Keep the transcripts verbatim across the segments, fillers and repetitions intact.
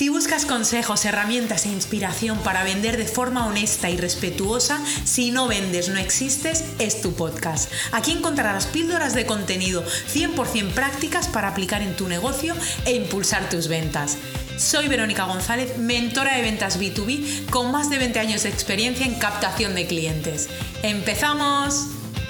Si buscas consejos, herramientas e inspiración para vender de forma honesta y respetuosa, Si no vendes, no existes, es tu podcast. Aquí encontrarás píldoras de contenido cien por ciento prácticas para aplicar en tu negocio e impulsar tus ventas. Soy Verónica González, mentora de ventas B dos B con más de veinte años de experiencia en captación de clientes. ¡Empezamos!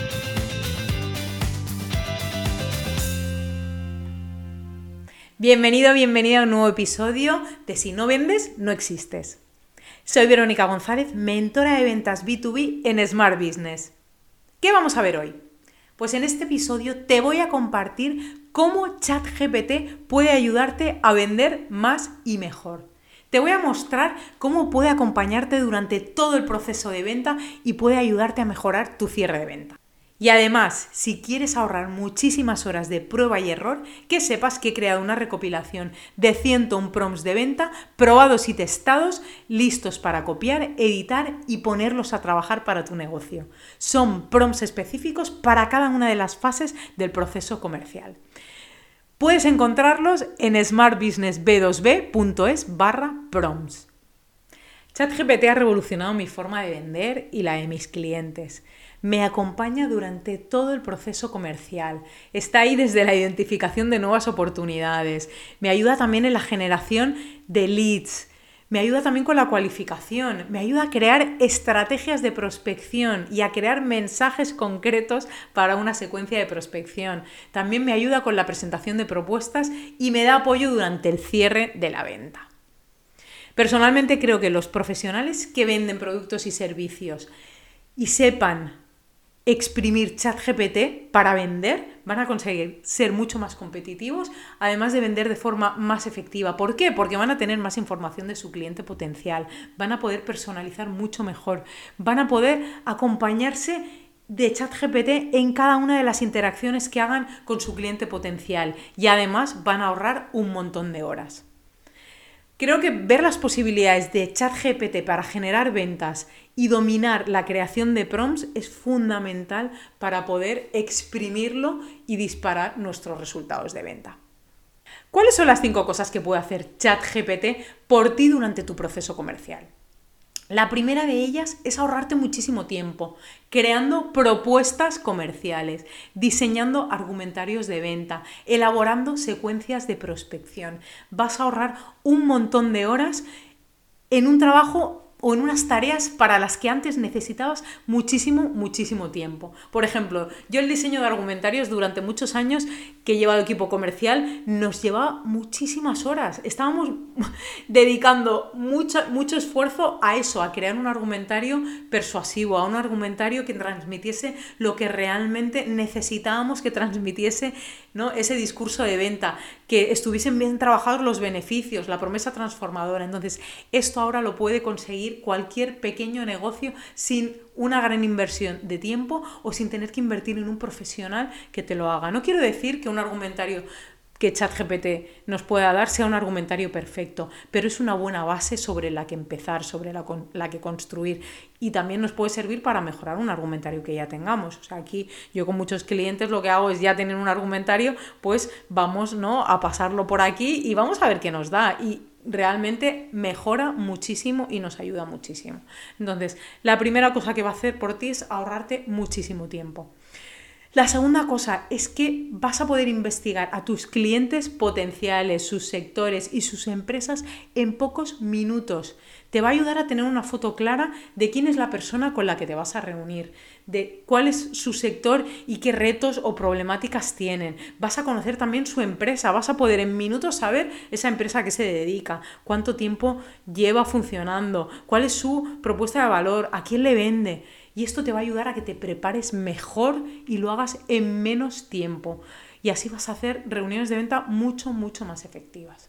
Bienvenido, bienvenida a un nuevo episodio de Si no vendes, no existes. Soy Verónica González, mentora de ventas B dos B en Smart Business. ¿Qué vamos a ver hoy? Pues en este episodio te voy a compartir cómo ChatGPT puede ayudarte a vender más y mejor. Te voy a mostrar cómo puede acompañarte durante todo el proceso de venta y puede ayudarte a mejorar tu cierre de venta. Y además, si quieres ahorrar muchísimas horas de prueba y error, que sepas que he creado una recopilación de ciento uno prompts de venta probados y testados, listos para copiar, editar y ponerlos a trabajar para tu negocio. Son prompts específicos para cada una de las fases del proceso comercial. Puedes encontrarlos en smartbusinessb dos b punto es barra prompts. ChatGPT ha revolucionado mi forma de vender y la de mis clientes. Me acompaña durante todo el proceso comercial. Está ahí desde la identificación de nuevas oportunidades. Me ayuda también en la generación de leads. Me ayuda también con la cualificación. Me ayuda a crear estrategias de prospección y a crear mensajes concretos para una secuencia de prospección. También me ayuda con la presentación de propuestas y me da apoyo durante el cierre de la venta. Personalmente creo que los profesionales que venden productos y servicios y sepan exprimir ChatGPT para vender, van a conseguir ser mucho más competitivos, además de vender de forma más efectiva. ¿Por qué? Porque van a tener más información de su cliente potencial, van a poder personalizar mucho mejor, van a poder acompañarse de ChatGPT en cada una de las interacciones que hagan con su cliente potencial y además van a ahorrar un montón de horas. Creo que ver las posibilidades de ChatGPT para generar ventas y dominar la creación de prompts es fundamental para poder exprimirlo y disparar nuestros resultados de venta. ¿Cuáles son las cinco cosas que puede hacer ChatGPT por ti durante tu proceso comercial? La primera de ellas es ahorrarte muchísimo tiempo, creando propuestas comerciales, diseñando argumentarios de venta, elaborando secuencias de prospección. Vas a ahorrar un montón de horas en un trabajo o en unas tareas para las que antes necesitabas muchísimo, muchísimo tiempo. Por ejemplo, yo el diseño de argumentarios durante muchos años que he llevado equipo comercial nos llevaba muchísimas horas. Estábamos dedicando mucho, mucho esfuerzo a eso, a crear un argumentario persuasivo, a un argumentario que transmitiese lo que realmente necesitábamos que transmitiese, ¿no? Ese discurso de venta, que estuviesen bien trabajados los beneficios, la promesa transformadora. Entonces, esto ahora lo puede conseguir cualquier pequeño negocio sin una gran inversión de tiempo o sin tener que invertir en un profesional que te lo haga. No quiero decir que un argumentario que ChatGPT nos pueda dar sea un argumentario perfecto, pero es una buena base sobre la que empezar, sobre la, con, la que construir, y también nos puede servir para mejorar un argumentario que ya tengamos. O sea, aquí yo con muchos clientes lo que hago es ya tener un argumentario, pues vamos, ¿no?, a pasarlo por aquí y vamos a ver qué nos da, y realmente mejora muchísimo y nos ayuda muchísimo. Entonces, la primera cosa que va a hacer por ti es ahorrarte muchísimo tiempo. La segunda cosa es que vas a poder investigar a tus clientes potenciales, sus sectores y sus empresas en pocos minutos. Te va a ayudar a tener una foto clara de quién es la persona con la que te vas a reunir, de cuál es su sector y qué retos o problemáticas tienen. Vas a conocer también su empresa, vas a poder en minutos saber esa empresa a qué se dedica, cuánto tiempo lleva funcionando, cuál es su propuesta de valor, a quién le vende. Y esto te va a ayudar a que te prepares mejor y lo hagas en menos tiempo. Y así vas a hacer reuniones de venta mucho, mucho más efectivas.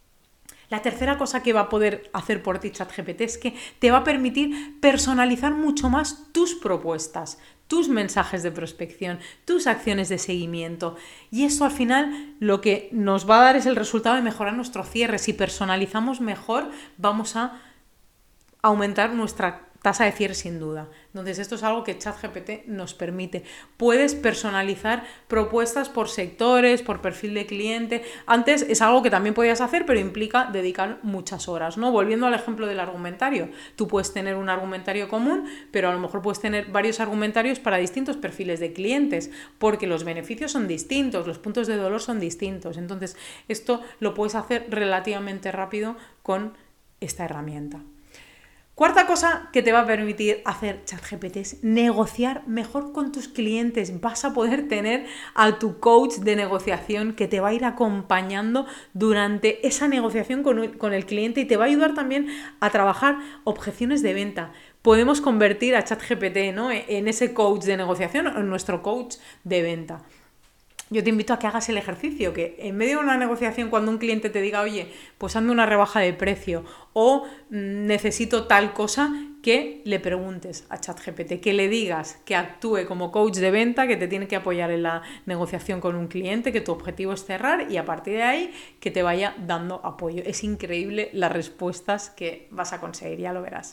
La tercera cosa que va a poder hacer por ti ChatGPT es que te va a permitir personalizar mucho más tus propuestas, tus mensajes de prospección, tus acciones de seguimiento. Y esto al final lo que nos va a dar es el resultado de mejorar nuestro cierre. Si personalizamos mejor, vamos a aumentar nuestra tasa de cierre sin duda. Entonces esto es algo que ChatGPT nos permite. Puedes personalizar propuestas por sectores, por perfil de cliente. Antes es algo que también podías hacer, pero implica dedicar muchas horas, ¿no? Volviendo al ejemplo del argumentario. Tú puedes tener un argumentario común, pero a lo mejor puedes tener varios argumentarios para distintos perfiles de clientes, porque los beneficios son distintos, los puntos de dolor son distintos. Entonces esto lo puedes hacer relativamente rápido con esta herramienta. Cuarta cosa que te va a permitir hacer ChatGPT es negociar mejor con tus clientes. Vas a poder tener a tu coach de negociación que te va a ir acompañando durante esa negociación con, con el cliente y te va a ayudar también a trabajar objeciones de venta. Podemos convertir a ChatGPT, ¿no?, en ese coach de negociación o en nuestro coach de venta. Yo te invito a que hagas el ejercicio, que en medio de una negociación, cuando un cliente te diga, oye, pues hazme una rebaja de precio o mm, necesito tal cosa, que le preguntes a ChatGPT, que le digas que actúe como coach de venta, que te tiene que apoyar en la negociación con un cliente, que tu objetivo es cerrar y a partir de ahí que te vaya dando apoyo. Es increíble las respuestas que vas a conseguir, ya lo verás.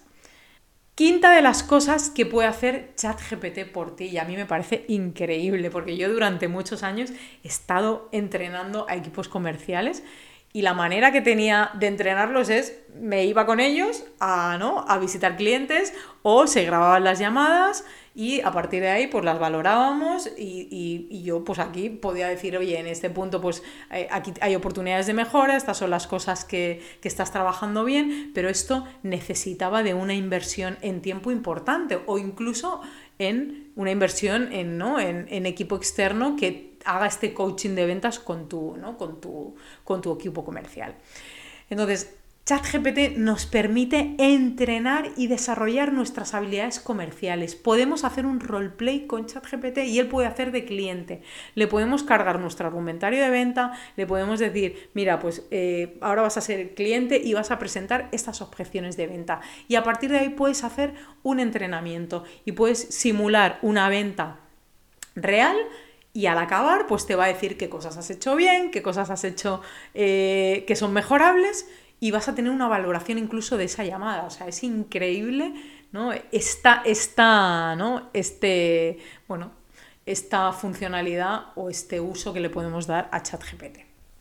Quinta de las cosas que puede hacer ChatGPT por ti, y a mí me parece increíble, porque yo durante muchos años he estado entrenando a equipos comerciales y la manera que tenía de entrenarlos es, me iba con ellos a, ¿no?, a visitar clientes o se grababan las llamadas y a partir de ahí pues las valorábamos y, y, y yo pues aquí podía decir, oye, en este punto pues eh, aquí hay oportunidades de mejora, estas son las cosas que, que estás trabajando bien, pero esto necesitaba de una inversión en tiempo importante o incluso en una inversión en, ¿no?, en, en equipo externo que haga este coaching de ventas con tu, ¿no?, con tu, con tu equipo comercial. Entonces, ChatGPT nos permite entrenar y desarrollar nuestras habilidades comerciales. Podemos hacer un roleplay con ChatGPT y él puede hacer de cliente. Le podemos cargar nuestro argumentario de venta, le podemos decir, mira, pues eh, ahora vas a ser cliente y vas a presentar estas objeciones de venta. Y a partir de ahí puedes hacer un entrenamiento y puedes simular una venta real. Y al acabar, pues te va a decir qué cosas has hecho bien, qué cosas has hecho eh, que son mejorables y vas a tener una valoración incluso de esa llamada. O sea, es increíble, ¿no?, esta, esta, ¿no?, este, bueno, esta funcionalidad o este uso que le podemos dar a ChatGPT.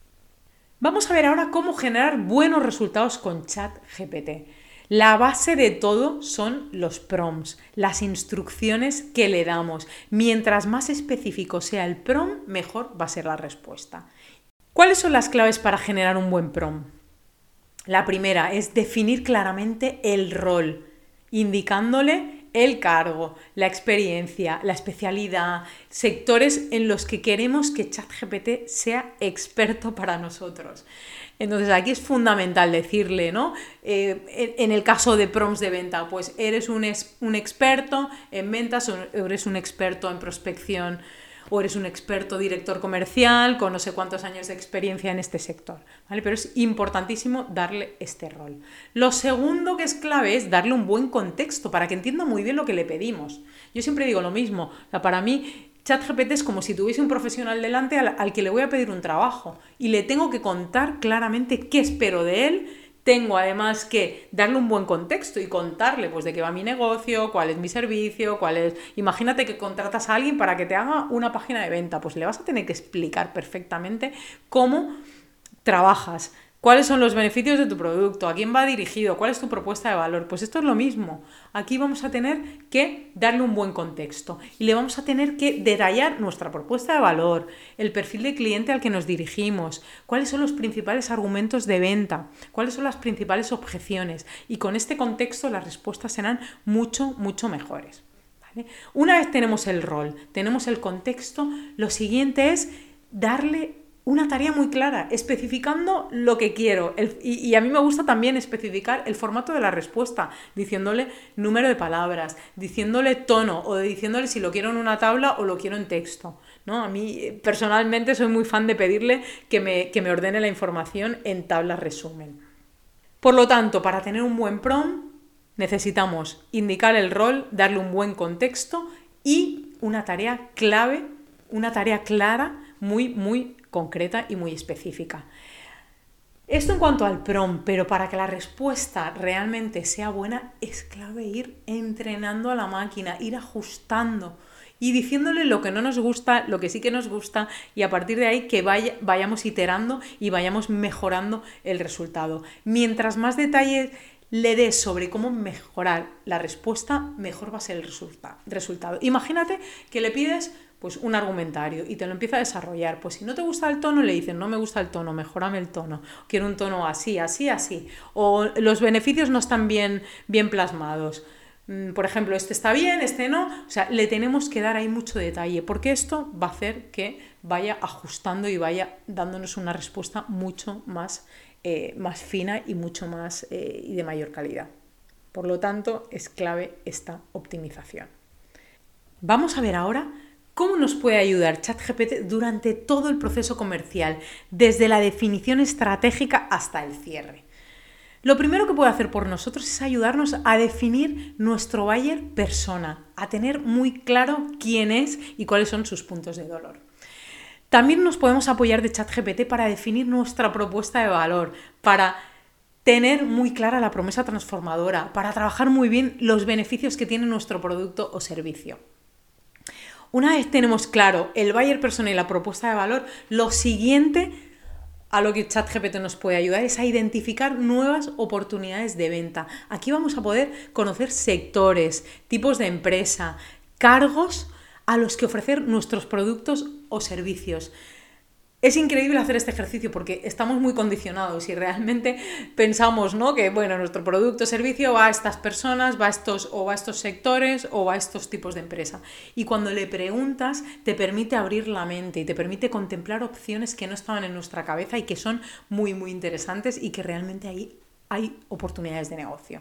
Vamos a ver ahora cómo generar buenos resultados con ChatGPT. La base de todo son los prompts, las instrucciones que le damos. Mientras más específico sea el prompt, mejor va a ser la respuesta. ¿Cuáles son las claves para generar un buen prompt? La primera es definir claramente el rol, indicándole el cargo, la experiencia, la especialidad, sectores en los que queremos que ChatGPT sea experto para nosotros. Entonces aquí es fundamental decirle, ¿no? Eh, en el caso de prompts de venta, pues eres un, es, un experto en ventas o eres un experto en prospección o eres un experto director comercial con no sé cuántos años de experiencia en este sector, ¿vale? Pero es importantísimo darle este rol. Lo segundo que es clave es darle un buen contexto para que entienda muy bien lo que le pedimos. Yo siempre digo lo mismo, o sea, para mí ChatGPT es como si tuviese un profesional delante al, al que le voy a pedir un trabajo y le tengo que contar claramente qué espero de él. Tengo además que darle un buen contexto y contarle pues de qué va mi negocio, cuál es mi servicio, cuál es... Imagínate que contratas a alguien para que te haga una página de venta, pues le vas a tener que explicar perfectamente cómo trabajas, cuáles son los beneficios de tu producto, a quién va dirigido, cuál es tu propuesta de valor. Pues esto es lo mismo. Aquí vamos a tener que darle un buen contexto y le vamos a tener que detallar nuestra propuesta de valor, el perfil de cliente al que nos dirigimos, cuáles son los principales argumentos de venta, cuáles son las principales objeciones. Y con este contexto las respuestas serán mucho, mucho mejores, ¿vale? Una vez tenemos el rol, tenemos el contexto, lo siguiente es darle una tarea muy clara, especificando lo que quiero. El, y, y a mí me gusta también especificar el formato de la respuesta, diciéndole número de palabras, diciéndole tono o diciéndole si lo quiero en una tabla o lo quiero en texto, ¿no? A mí personalmente soy muy fan de pedirle que me, que me ordene la información en tablas resumen. Por lo tanto, para tener un buen prompt necesitamos indicar el rol, darle un buen contexto y una tarea clave, una tarea clara, muy, muy concreta y muy específica. Esto en cuanto al prompt, pero para que la respuesta realmente sea buena es clave ir entrenando a la máquina, ir ajustando y diciéndole lo que no nos gusta, lo que sí que nos gusta, y a partir de ahí que vaya, vayamos iterando y vayamos mejorando el resultado. Mientras más detalles le des sobre cómo mejorar la respuesta, mejor va a ser el resulta- resultado. Imagínate que le pides pues un argumentario y te lo empieza a desarrollar. Pues si no te gusta el tono, le dices, no me gusta el tono, mejórame el tono. Quiero un tono así, así, así. O los beneficios no están bien, bien plasmados. Por ejemplo, este está bien, este no. O sea, le tenemos que dar ahí mucho detalle, porque esto va a hacer que vaya ajustando y vaya dándonos una respuesta mucho más, eh, más fina y mucho más eh, y de mayor calidad. Por lo tanto, es clave esta optimización. Vamos a ver ahora cómo nos puede ayudar ChatGPT durante todo el proceso comercial, desde la definición estratégica hasta el cierre. Lo primero que puede hacer por nosotros es ayudarnos a definir nuestro buyer persona, a tener muy claro quién es y cuáles son sus puntos de dolor. También nos podemos apoyar de ChatGPT para definir nuestra propuesta de valor, para tener muy clara la promesa transformadora, para trabajar muy bien los beneficios que tiene nuestro producto o servicio. Una vez tenemos claro el buyer persona y la propuesta de valor, lo siguiente a lo que ChatGPT nos puede ayudar es a identificar nuevas oportunidades de venta. Aquí vamos a poder conocer sectores, tipos de empresa, cargos a los que ofrecer nuestros productos o servicios. Es increíble hacer este ejercicio porque estamos muy condicionados y realmente pensamos, ¿no?, que bueno, nuestro producto o servicio va a estas personas, va a estos, o va a estos sectores o va a estos tipos de empresa. Y cuando le preguntas te permite abrir la mente y te permite contemplar opciones que no estaban en nuestra cabeza y que son muy muy interesantes y que realmente ahí hay oportunidades de negocio.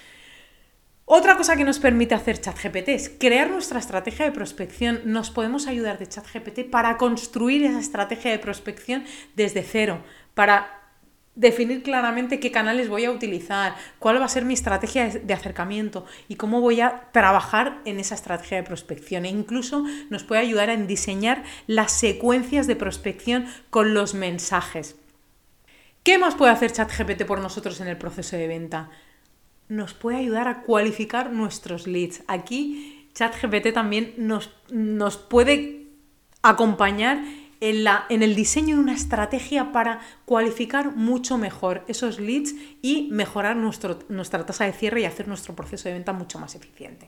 Otra cosa que nos permite hacer ChatGPT es crear nuestra estrategia de prospección. Nos podemos ayudar de ChatGPT para construir esa estrategia de prospección desde cero, para definir claramente qué canales voy a utilizar, cuál va a ser mi estrategia de acercamiento y cómo voy a trabajar en esa estrategia de prospección. E incluso nos puede ayudar a diseñar las secuencias de prospección con los mensajes. ¿Qué más puede hacer ChatGPT por nosotros en el proceso de venta? Nos puede ayudar a cualificar nuestros leads. Aquí ChatGPT también nos, nos puede acompañar en, la, en el diseño de una estrategia para cualificar mucho mejor esos leads y mejorar nuestro, nuestra tasa de cierre y hacer nuestro proceso de venta mucho más eficiente.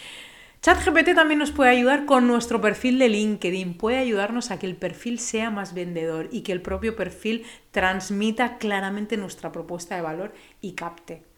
ChatGPT también nos puede ayudar con nuestro perfil de LinkedIn, puede ayudarnos a que el perfil sea más vendedor y que el propio perfil transmita claramente nuestra propuesta de valor y capte.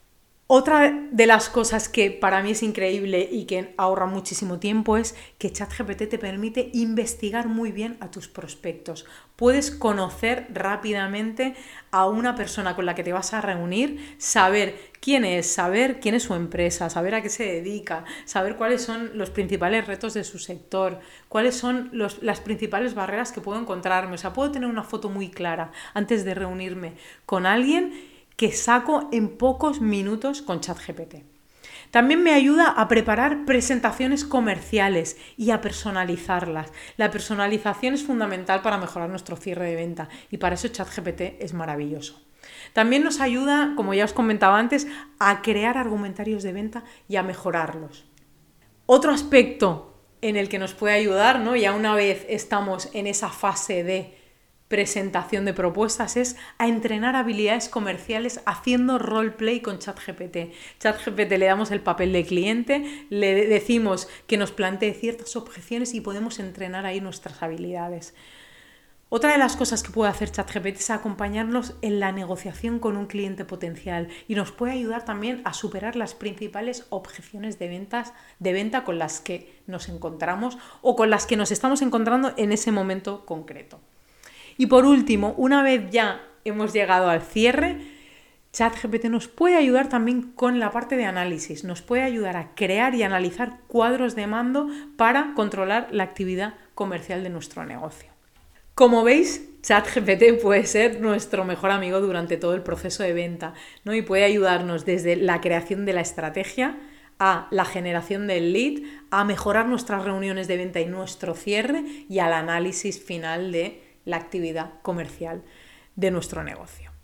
Otra de las cosas que para mí es increíble y que ahorra muchísimo tiempo es que ChatGPT te permite investigar muy bien a tus prospectos. Puedes conocer rápidamente a una persona con la que te vas a reunir, saber quién es, saber quién es su empresa, saber a qué se dedica, saber cuáles son los principales retos de su sector, cuáles son los, las principales barreras que puedo encontrarme. O sea, puedo tener una foto muy clara antes de reunirme con alguien que saco en pocos minutos con ChatGPT. También me ayuda a preparar presentaciones comerciales y a personalizarlas. La personalización es fundamental para mejorar nuestro cierre de venta y para eso ChatGPT es maravilloso. También nos ayuda, como ya os comentaba antes, a crear argumentarios de venta y a mejorarlos. Otro aspecto en el que nos puede ayudar, ¿no?, ya una vez estamos en esa fase de presentación de propuestas, es a entrenar habilidades comerciales haciendo roleplay con ChatGPT. ChatGPT le damos el papel de cliente, le decimos que nos plantee ciertas objeciones y podemos entrenar ahí nuestras habilidades. Otra de las cosas que puede hacer ChatGPT es acompañarnos en la negociación con un cliente potencial y nos puede ayudar también a superar las principales objeciones de, ventas, de venta con las que nos encontramos o con las que nos estamos encontrando en ese momento concreto. Y por último, una vez ya hemos llegado al cierre, ChatGPT nos puede ayudar también con la parte de análisis, nos puede ayudar a crear y analizar cuadros de mando para controlar la actividad comercial de nuestro negocio. Como veis, ChatGPT puede ser nuestro mejor amigo durante todo el proceso de venta, ¿no? Y puede ayudarnos desde la creación de la estrategia a la generación del lead, a mejorar nuestras reuniones de venta y nuestro cierre y al análisis final de la actividad comercial de nuestro negocio.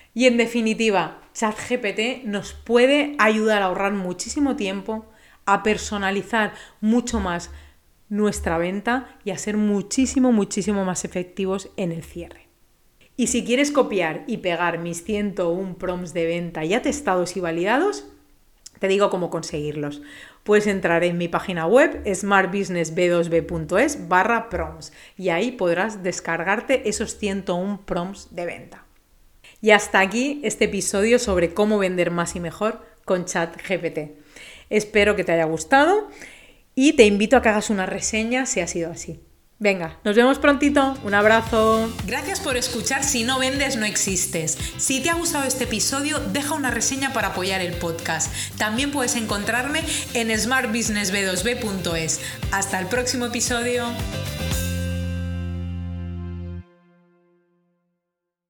Y en definitiva, ChatGPT nos puede ayudar a ahorrar muchísimo tiempo, a personalizar mucho más nuestra venta y a ser muchísimo, muchísimo más efectivos en el cierre. Y si quieres copiar y pegar mis ciento uno prompts de venta ya testados y validados, te digo cómo conseguirlos. Puedes entrar en mi página web smart business b dos b punto es barra prompts y ahí podrás descargarte esos ciento uno prompts de venta. Y hasta aquí este episodio sobre cómo vender más y mejor con ChatGPT. Espero que te haya gustado y te invito a que hagas una reseña si ha sido así. Venga, nos vemos prontito. Un abrazo. Gracias por escuchar Si no vendes, no existes. Si te ha gustado este episodio, deja una reseña para apoyar el podcast. También puedes encontrarme en smart business b dos b punto es. Hasta el próximo episodio.